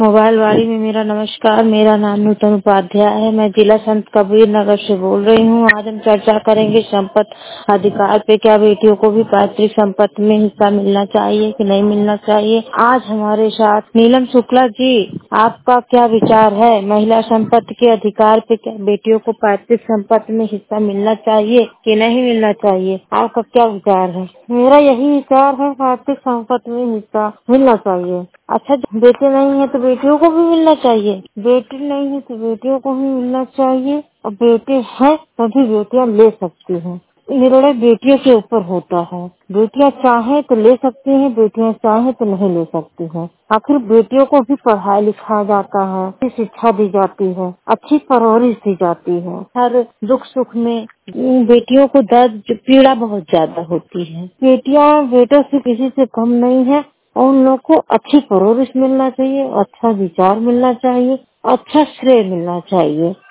Mobile वाली में मेरा नमस्कार। मेरा नाम नूतन उपाध्याय है। मैं जिला संत कबीर नगर से बोल रही हूँ। आज हम चर्चा करेंगे संपत्ति अधिकार पे। क्या बेटियों को भी पैतृक संपत्ति में हिस्सा मिलना चाहिए कि नहीं मिलना चाहिए। आज हमारे साथ नीलम शुक्ला जी, आपका क्या विचार है महिला संपत्ति के अधिकार पे? क्या बेटियों को पैतृक संपत्ति में हिस्सा मिलना चाहिए कि नहीं मिलना चाहिए? आपका क्या विचार है? मेरा यही विचार है, पैतृक संपत्ति में हिस्सा मिलना चाहिए। अच्छा, बेटे नहीं है तो बेटियों को भी मिलना चाहिए। बेटे नहीं है तो बेटियों को भी मिलना चाहिए, और बेटे हैं तभी बेटियां ले सकती हैं। निर्णय बेटियों के ऊपर होता है। बेटियां चाहे तो ले सकती हैं, बेटियां चाहे तो नहीं ले सकती हैं। आखिर बेटियों को भी पढ़ाया लिखाया जाता है, अच्छी शिक्षा दी जाती है, अच्छी परवरिश दी जाती है। हर दुख सुख में बेटियों को दर्द पीड़ा बहुत ज्यादा होती है। बेटियां बेटों से किसी से कम नहीं है, और उन लोग को अच्छी परवरिश मिलना चाहिए, अच्छा विचार मिलना चाहिए, अच्छा श्रेय मिलना चाहिए।